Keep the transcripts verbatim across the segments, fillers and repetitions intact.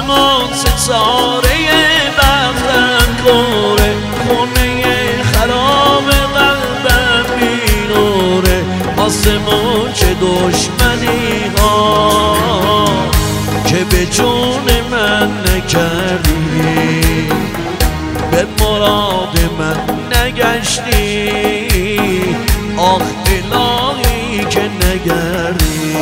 آسمان ستاره بغلم کوره، خونه خراب قلبم بینوره. آسمان چه دشمنی ها که به جون من نکردی، به مراد من نگشتی، آخ الهی که نگردی.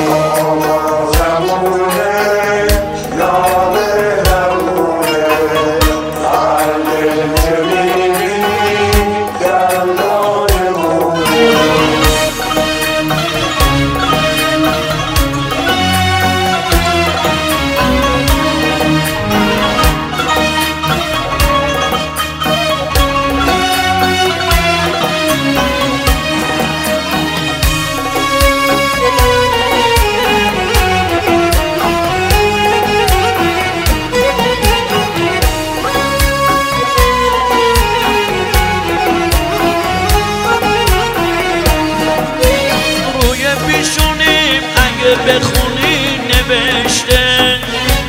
بخونی نوشته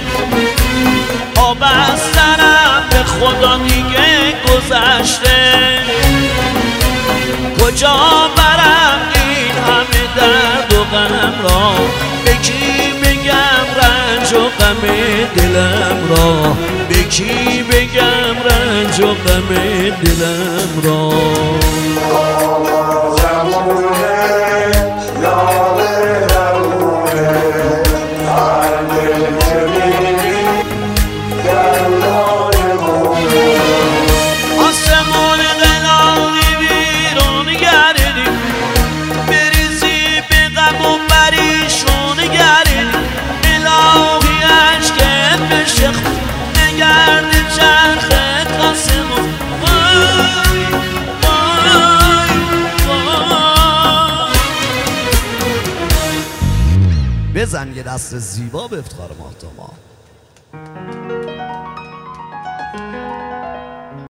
آب از سرم به خدا دیگه گذشته. کجا برم این همه درد و غم را، به کی بگم رنج و غم دلم را، به کی بگم رنج و غم دلم را. بزن یه دست زیبا به افتخار ماه تا ماه.